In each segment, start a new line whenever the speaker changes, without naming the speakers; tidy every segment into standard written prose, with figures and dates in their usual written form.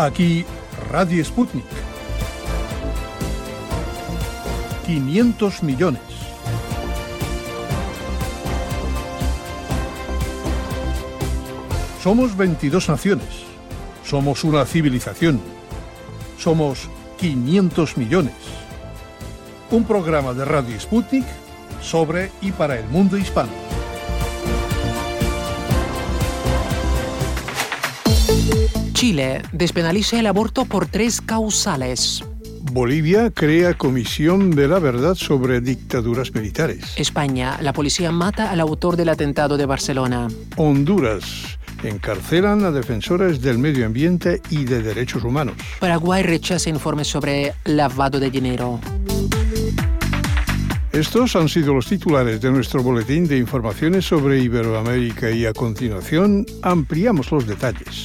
Aquí Radio Sputnik. 500 millones. Somos 22 naciones. Somos una civilización. Somos 500 millones. Un programa de Radio Sputnik sobre y para el mundo hispano.
Chile despenaliza el aborto por 3 causales.
Bolivia crea comisión de la verdad sobre dictaduras militares.
España, la policía mata al autor del atentado de Barcelona.
Honduras, encarcelan a defensores del medio ambiente y de derechos humanos.
Paraguay rechaza informes sobre lavado de dinero.
Estos han sido los titulares de nuestro boletín de informaciones sobre Iberoamérica y a continuación ampliamos los detalles.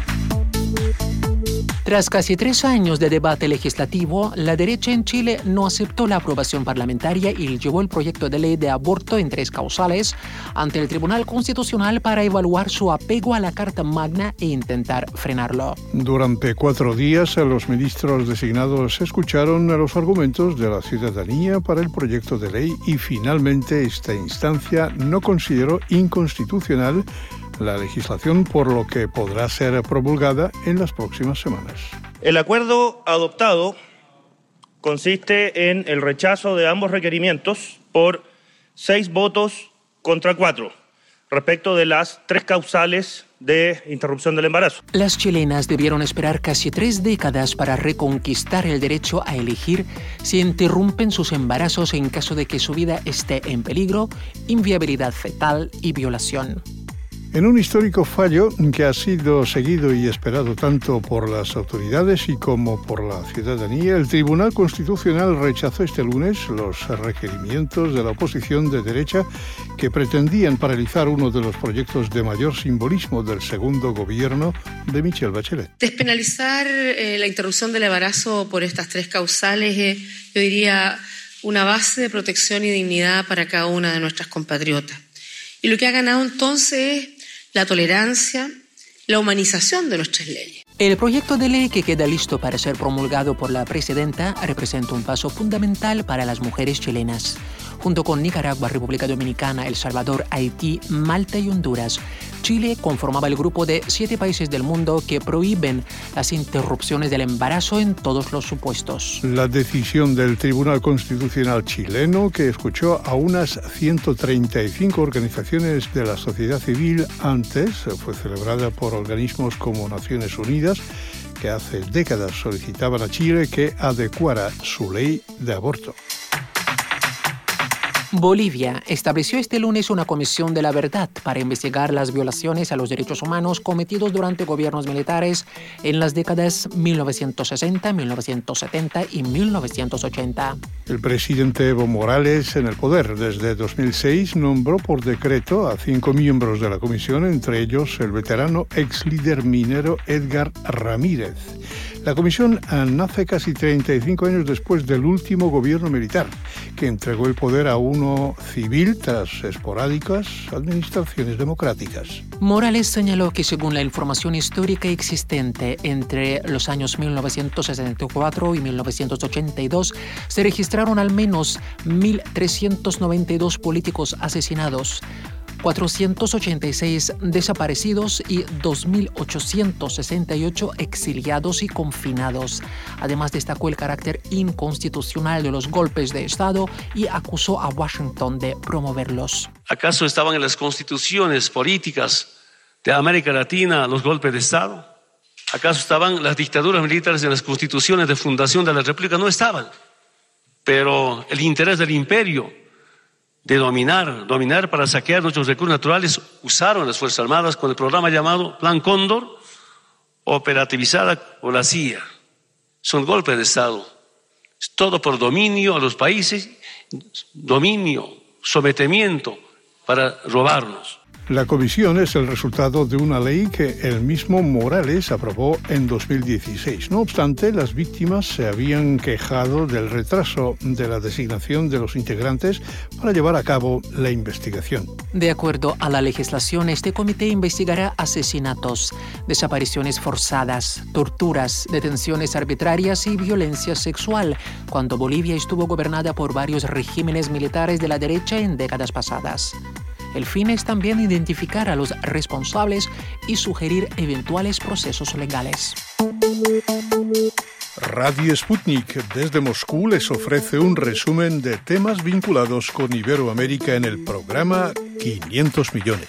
Tras casi 3 años de debate legislativo, la derecha en Chile no aceptó la aprobación parlamentaria y llevó el proyecto de ley de aborto en 3 causales ante el Tribunal Constitucional para evaluar su apego a la Carta Magna e intentar frenarlo.
Durante 4 días, los ministros designados escucharon los argumentos de la ciudadanía para el proyecto de ley y finalmente esta instancia no consideró inconstitucional la legislación, por lo que podrá ser promulgada en las próximas semanas.
El acuerdo adoptado consiste en el rechazo de ambos requerimientos por 6 votos contra 4 respecto de las 3 causales de interrupción del embarazo.
Las chilenas debieron esperar casi 3 décadas para reconquistar el derecho a elegir si interrumpen sus embarazos en caso de que su vida esté en peligro, inviabilidad fetal y violación.
En un histórico fallo que ha sido seguido y esperado tanto por las autoridades y como por la ciudadanía, el Tribunal Constitucional rechazó este lunes los requerimientos de la oposición de derecha que pretendían paralizar uno de los proyectos de mayor simbolismo del segundo gobierno de Michelle Bachelet.
Despenalizar la interrupción del embarazo por estas 3 causales es, yo diría, una base de protección y dignidad para cada una de nuestras compatriotas. Y lo que ha ganado entonces es la tolerancia, la humanización de nuestras leyes.
El proyecto de ley que queda listo para ser promulgado por la presidenta representa un paso fundamental para las mujeres chilenas. Junto con Nicaragua, República Dominicana, El Salvador, Haití, Malta y Honduras, Chile conformaba el grupo de 7 países del mundo que prohíben las interrupciones del embarazo en todos los supuestos. La
decisión del Tribunal Constitucional chileno, que escuchó a unas 135 organizaciones de la sociedad civil antes, fue celebrada por organismos como Naciones Unidas, que hace décadas solicitaban a Chile que adecuara su ley de aborto.
Bolivia estableció este lunes una comisión de la verdad para investigar las violaciones a los derechos humanos cometidos durante gobiernos militares en las décadas 1960, 1970 y 1980.
El presidente Evo Morales, en el poder desde 2006, nombró por decreto a 5 miembros de la comisión, entre ellos el veterano ex líder minero Edgar Ramírez. La comisión nace casi 35 años después del último gobierno militar, que entregó el poder a uno civil tras esporádicas administraciones democráticas.
Morales señaló que según la información histórica existente entre los años 1964 y 1982, se registraron al menos 1.392 políticos asesinados, 486 desaparecidos y 2.868 exiliados y confinados. Además, destacó el carácter inconstitucional de los golpes de Estado y acusó a Washington de promoverlos.
¿Acaso estaban en las constituciones políticas de América Latina los golpes de Estado? ¿Acaso estaban las dictaduras militares en las constituciones de fundación de la República? No estaban. Pero el interés del imperio de dominar para saquear nuestros recursos naturales, usaron las Fuerzas Armadas con el programa llamado Plan Cóndor, operativizada por la CIA. Son golpes de Estado. Es todo por dominio a los países, dominio, sometimiento para robarnos.
La comisión es el resultado de una ley que el mismo Morales aprobó en 2016. No obstante, las víctimas se habían quejado del retraso de la designación de los integrantes para llevar a cabo la investigación.
De acuerdo a la legislación, este comité investigará asesinatos, desapariciones forzadas, torturas, detenciones arbitrarias y violencia sexual, cuando Bolivia estuvo gobernada por varios regímenes militares de la derecha en décadas pasadas. El fin es también identificar a los responsables y sugerir eventuales procesos legales.
Radio Sputnik desde Moscú les ofrece un resumen de temas vinculados con Iberoamérica en el programa 500 millones.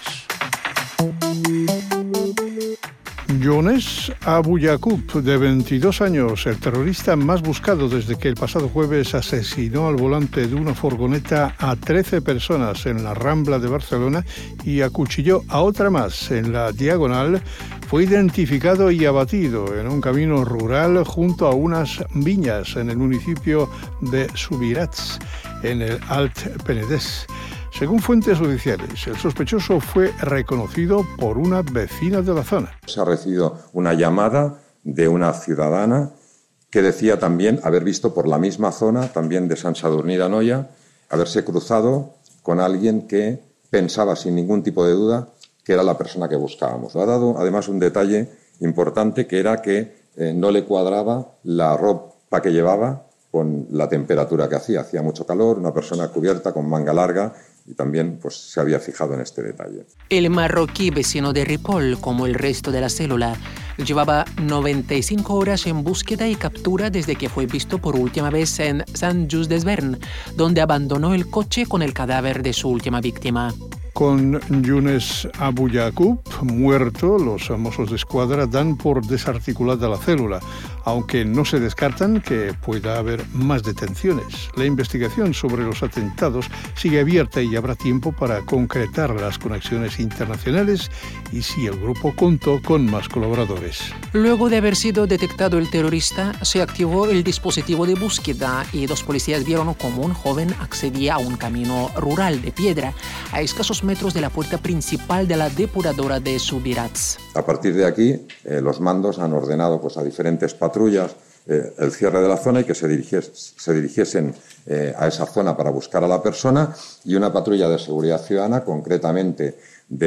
Younes Abu Yaqub, de 22 años, el terrorista más buscado desde que el pasado jueves asesinó al volante de una furgoneta a 13 personas en la Rambla de Barcelona y acuchilló a otra más en la Diagonal, fue identificado y abatido en un camino rural junto a unas viñas en el municipio de Subirats, en el Alt Penedès. Según fuentes judiciales, el sospechoso fue reconocido por una vecina de la zona.
Se ha recibido una llamada de una ciudadana que decía también haber visto por la misma zona, también de Sant Sadurní d'Anoia, haberse cruzado con alguien que pensaba sin ningún tipo de duda que era la persona que buscábamos. Ha dado además un detalle importante, que era que no le cuadraba la ropa que llevaba con la temperatura que hacía. Hacía mucho calor, una persona cubierta con manga larga, y también pues, se había fijado en este detalle.
El marroquí vecino de Ripoll, como el resto de la célula, llevaba 95 horas en búsqueda y captura desde que fue visto por última vez en Sant-Just-Desvern, donde abandonó el coche con el cadáver de su última víctima.
Con Younes Abu Yaqub muerto, los Mossos d'Esquadra dan por desarticulada la célula, aunque no se descartan que pueda haber más detenciones. La investigación sobre los atentados sigue abierta y habrá tiempo para concretar las conexiones internacionales y si el grupo contó con más colaboradores.
Luego de haber sido detectado el terrorista, se activó el dispositivo de búsqueda y 2 policías vieron cómo un joven accedía a un camino rural de piedra a escasos metros de la puerta principal de la depuradora de Subirats.
A partir de aquí, los mandos han ordenado pues, a diferentes patrullas el cierre de la zona y que se dirigiesen a esa zona para buscar a la persona, y una patrulla de seguridad ciudadana, concretamente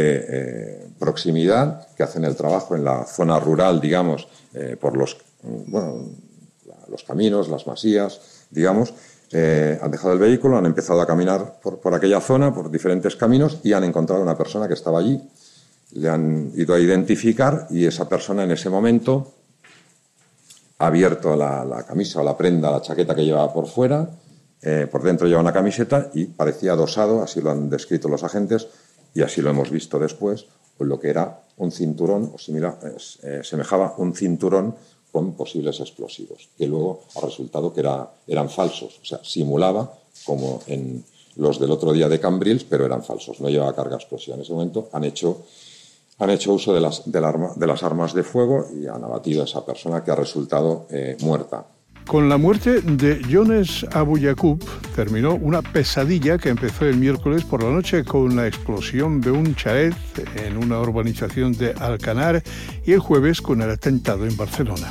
de proximidad, que hacen el trabajo en la zona rural, digamos, por los caminos, las masías, digamos. Han dejado el vehículo, han empezado a caminar por aquella zona, por diferentes caminos, y han encontrado a una persona que estaba allí. Le han ido a identificar y esa persona en ese momento ha abierto la camisa o la prenda, la chaqueta que llevaba por fuera, por dentro lleva una camiseta y parecía adosado, así lo han descrito los agentes y así lo hemos visto después, con lo que era un cinturón, o similar, semejaba un cinturón con posibles explosivos, que luego ha resultado que eran falsos, o sea, simulaba como en los del otro día de Cambrils, pero eran falsos, no llevaba carga explosiva. En ese momento han hecho uso de las armas de fuego y han abatido a esa persona que ha resultado muerta.
Con la muerte de Younes Abu Yaqub terminó una pesadilla que empezó el miércoles por la noche con la explosión de un chalet en una urbanización de Alcanar y el jueves con el atentado en Barcelona.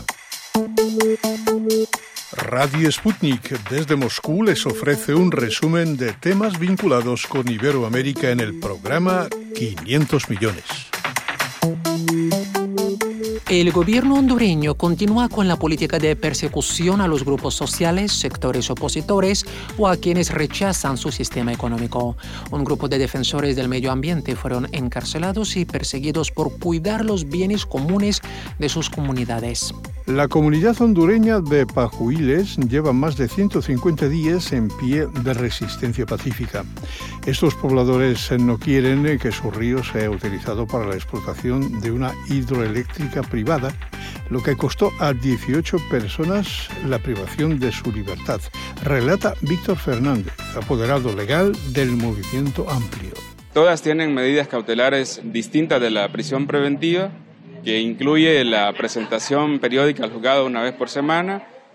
Radio Sputnik desde Moscú les ofrece un resumen de temas vinculados con Iberoamérica en el programa 500 millones.
El gobierno hondureño continúa con la política de persecución a los grupos sociales, sectores opositores o a quienes rechazan su sistema económico. Un grupo de defensores del medio ambiente fueron encarcelados y perseguidos por cuidar los bienes comunes de sus comunidades.
La comunidad hondureña de Pajuiles lleva más de 150 días en pie de resistencia pacífica. Estos pobladores no quieren que su río sea utilizado para la explotación de una hidroeléctrica privada, lo que costó a 18 personas la privación de su libertad. Relata Víctor Fernández, apoderado legal del Movimiento Amplio.
Todas tienen medidas cautelares distintas de la prisión preventiva, que incluye la presentación periódica al juzgado una vez por semana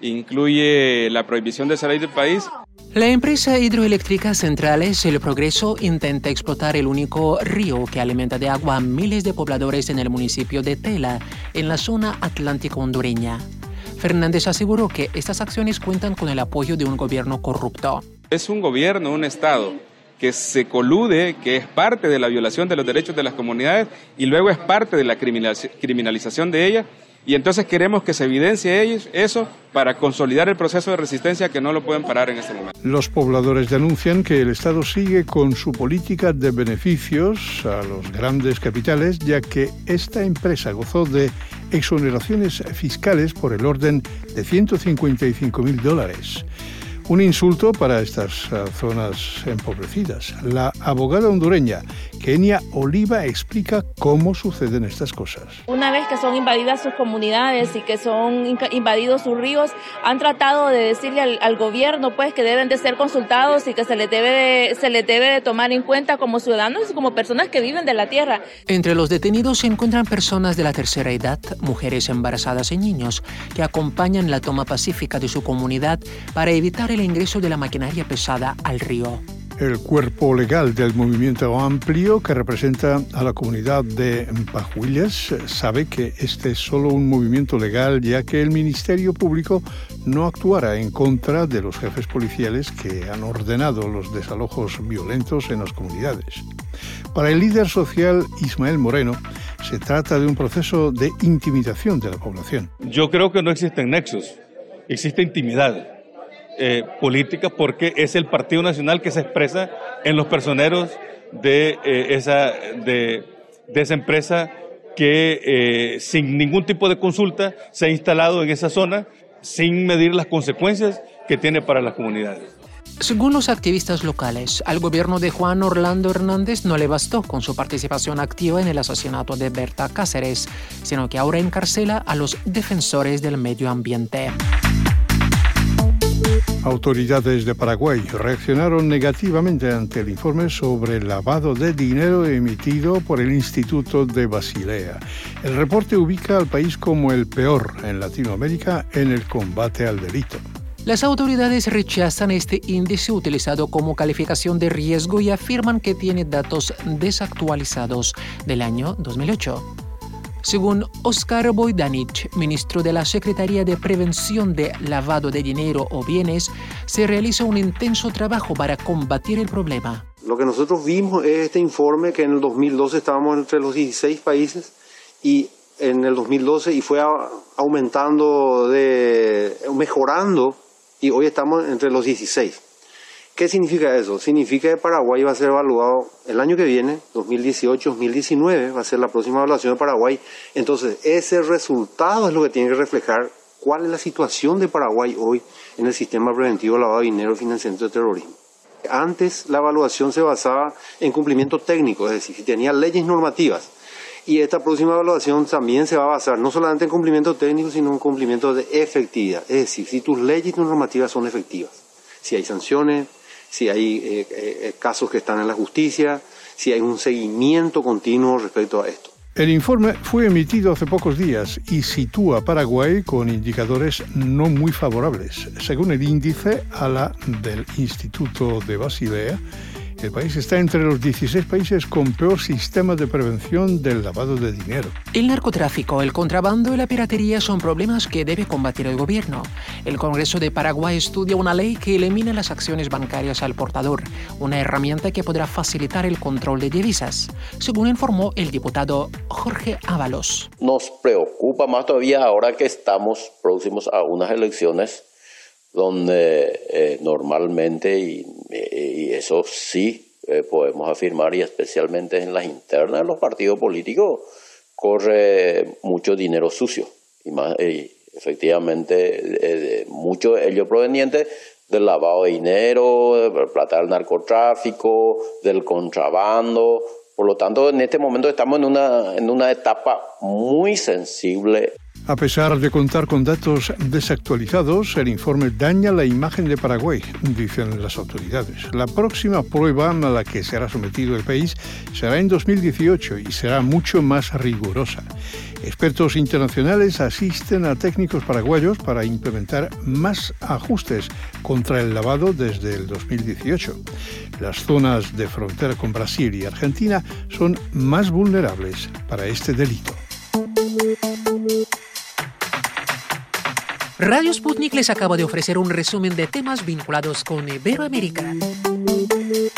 incluye la prohibición de salir del país.
La empresa hidroeléctrica Centrales El Progreso intenta explotar el único río que alimenta de agua a miles de pobladores en el municipio de Tela, en la zona atlántica hondureña. Fernández aseguró que estas acciones cuentan con el apoyo de un gobierno corrupto.
Es un gobierno, un Estado, que se colude, que es parte de la violación de los derechos de las comunidades y luego es parte de la criminalización de ellas. Y entonces queremos que se evidencie eso para consolidar el proceso de resistencia que no lo pueden parar en este momento.
Los pobladores denuncian que el Estado sigue con su política de beneficios a los grandes capitales, ya que esta empresa gozó de exoneraciones fiscales por el orden de $155.000. Un insulto para estas zonas empobrecidas. La abogada hondureña Kenia Oliva explica cómo suceden estas cosas.
Una vez que son invadidas sus comunidades y que son invadidos sus ríos, han tratado de decirle al gobierno pues que deben de ser consultados y que se les debe de tomar en cuenta como ciudadanos y como personas que viven de la tierra.
Entre los detenidos se encuentran personas de la tercera edad, mujeres embarazadas y niños, que acompañan la toma pacífica de su comunidad para evitar el ingreso de la maquinaria pesada al río.
El cuerpo legal del movimiento amplio que representa a la comunidad de Pajuillas sabe que este es solo un movimiento legal, ya que el Ministerio Público no actuará en contra de los jefes policiales que han ordenado los desalojos violentos en las comunidades. Para el líder social Ismael Moreno, se trata de un proceso de intimidación de la población.
Yo creo que no existen nexos, existe intimidad política, porque es el Partido Nacional que se expresa en los personeros de esa empresa que sin ningún tipo de consulta se ha instalado en esa zona sin medir las consecuencias que tiene para las comunidades.
Según los activistas locales, al gobierno de Juan Orlando Hernández no le bastó con su participación activa en el asesinato de Berta Cáceres, sino que ahora encarcela a los defensores del medio ambiente.
Autoridades de Paraguay reaccionaron negativamente ante el informe sobre lavado de dinero emitido por el Instituto de Basilea. El reporte ubica al país como el peor en Latinoamérica en el combate al delito.
Las autoridades rechazan este índice utilizado como calificación de riesgo y afirman que tiene datos desactualizados del año 2008. Según Oscar Boydanich, ministro de la Secretaría de Prevención de Lavado de Dinero o Bienes, se realiza un intenso trabajo para combatir el problema.
Lo que nosotros vimos es este informe que en el 2012 estábamos entre los 16 países y en el 2012 y fue aumentando, mejorando, y hoy estamos entre los 16. ¿Qué significa eso? Significa que Paraguay va a ser evaluado el año que viene, 2018-2019, va a ser la próxima evaluación de Paraguay. Entonces, ese resultado es lo que tiene que reflejar cuál es la situación de Paraguay hoy en el sistema preventivo de lavado de dinero y financiamiento de terrorismo. Antes la evaluación se basaba en cumplimiento técnico, es decir, si tenía leyes normativas. Y esta próxima evaluación también se va a basar no solamente en cumplimiento técnico, sino en cumplimiento de efectividad. Es decir, si tus leyes y tus normativas son efectivas, si hay sanciones, si hay casos que están en la justicia, si hay un seguimiento continuo respecto a esto.
El informe fue emitido hace pocos días y sitúa a Paraguay con indicadores no muy favorables. Según el índice ALA del Instituto de Basilea, el país está entre los 16 países con peor sistema de prevención del lavado de dinero.
El narcotráfico, el contrabando y la piratería son problemas que debe combatir el gobierno. El Congreso de Paraguay estudia una ley que elimina las acciones bancarias al portador, una herramienta que podrá facilitar el control de divisas, según informó el diputado Jorge Ábalos.
Nos preocupa más todavía ahora que estamos próximos a unas elecciones donde normalmente, y eso sí podemos afirmar, y especialmente en las internas de los partidos políticos, corre mucho dinero sucio, y efectivamente mucho ello proveniente del lavado de dinero, de plata del narcotráfico, del contrabando. Por lo tanto, en este momento estamos en una etapa muy sensible.
A pesar de contar con datos desactualizados, el informe daña la imagen de Paraguay, dicen las autoridades. La próxima prueba a la que será sometido el país será en 2018 y será mucho más rigurosa. Expertos internacionales asisten a técnicos paraguayos para implementar más ajustes contra el lavado desde el 2018. Las zonas de frontera con Brasil y Argentina son más vulnerables para este delito.
Radio Sputnik les acaba de ofrecer un resumen de temas vinculados con Iberoamérica.